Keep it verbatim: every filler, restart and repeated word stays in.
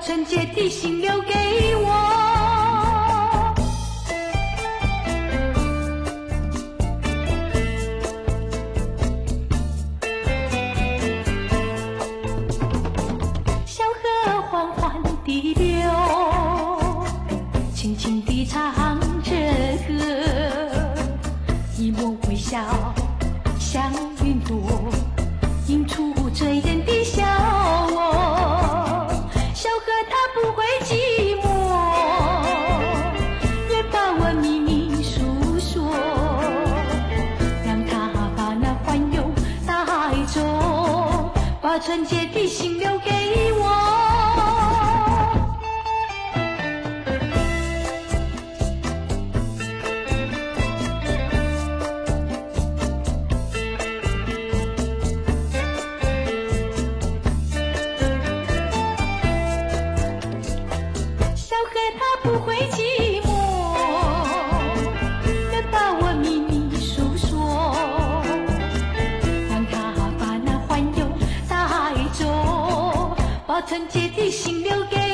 纯洁的心留给我。小河缓缓地流，轻轻地唱着歌，一抹微笑像云朵，映出醉人的笑容。小河它不会寂寞，愿把我秘密诉说，让它把那欢忧带走，把纯洁的心留给我。不会寂寞，愿把我秘密诉说，让它把那欢忧带走，把纯洁的心留给